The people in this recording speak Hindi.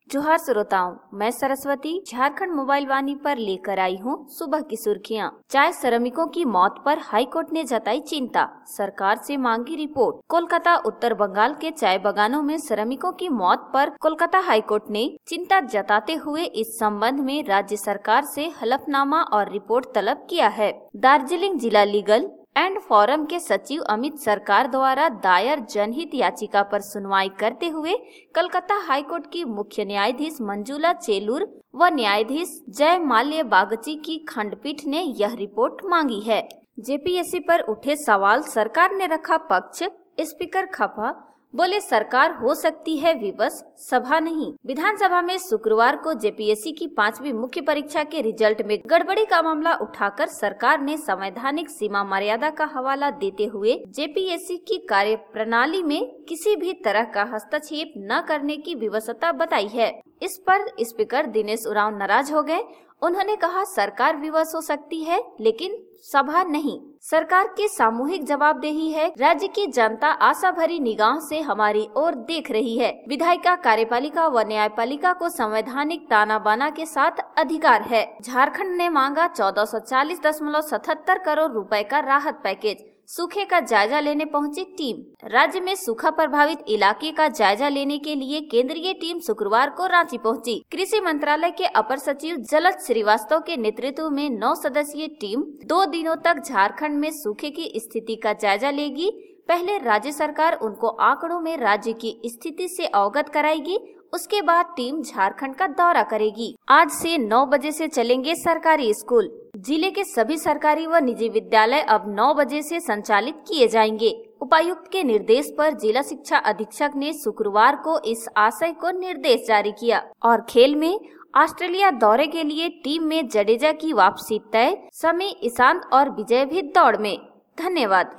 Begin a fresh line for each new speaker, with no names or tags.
जोहार श्रोताओं, मैं सरस्वती झारखंड मोबाइल वाणी पर लेकर आई हूँ सुबह की सुर्खियाँ। चाय श्रमिकों की मौत पर हाईकोर्ट ने जताई चिंता, सरकार से मांगी रिपोर्ट। कोलकाता उत्तर बंगाल के चाय बागानों में श्रमिकों की मौत पर कोलकाता हाईकोर्ट ने चिंता जताते हुए इस संबंध में राज्य सरकार से हलफनामा और रिपोर्ट तलब किया है। दार्जिलिंग जिला लीगल एंड फोरम के सचिव अमित सरकार द्वारा दायर जनहित याचिका पर सुनवाई करते हुए कलकत्ता हाईकोर्ट की मुख्य न्यायाधीश मंजुला चेलुर व न्यायाधीश जय माल्य बागची की खंडपीठ ने यह रिपोर्ट मांगी है। जेपीएससी पर उठे सवाल सरकार ने रखा पक्ष। स्पीकर खफा बोले, सरकार हो सकती है विवश, सभा नहीं। विधानसभा में शुक्रवार को जेपीएससी की 5वीं मुख्य परीक्षा के रिजल्ट में गड़बड़ी का मामला उठाकर सरकार ने संवैधानिक सीमा मर्यादा का हवाला देते हुए जेपीएससी की कार्य प्रणाली में किसी भी तरह का हस्तक्षेप न करने की विवशता बताई है। इस पर स्पीकर दिनेश उरांव नाराज हो गए। उन्होंने कहा, सरकार विवश हो सकती है लेकिन सभा नहीं। सरकार की सामूहिक जवाबदेही है। राज्य की जनता आशा भरी निगाह से हमारी ओर देख रही है। विधायिका, कार्यपालिका व न्यायपालिका को संवैधानिक ताना बाना के साथ अधिकार है। झारखंड ने मांगा 1440.77 करोड़ रुपए का राहत पैकेज। सूखे का जायजा लेने पहुंची टीम। राज्य में सूखा प्रभावित इलाके का जायजा लेने के लिए केंद्रीय टीम शुक्रवार को रांची पहुंची। कृषि मंत्रालय के अपर सचिव जलज श्रीवास्तव के नेतृत्व में 9 सदस्यीय टीम 2 दिनों तक झारखंड में सूखे की स्थिति का जायजा लेगी। पहले राज्य सरकार उनको आंकड़ों में राज्य की स्थिति से अवगत कराएगी, उसके बाद टीम झारखंड का दौरा करेगी। आज से 9 बजे से चलेंगे सरकारी स्कूल। जिले के सभी सरकारी व निजी विद्यालय अब 9 बजे से संचालित किए जाएंगे। उपायुक्त के निर्देश पर जिला शिक्षा अधीक्षक ने शुक्रवार को इस आशय को निर्देश जारी किया। और खेल में ऑस्ट्रेलिया दौरे के लिए टीम में जडेजा की वापसी तय। समी, ईशांत और विजय भी दौड़ में। धन्यवाद।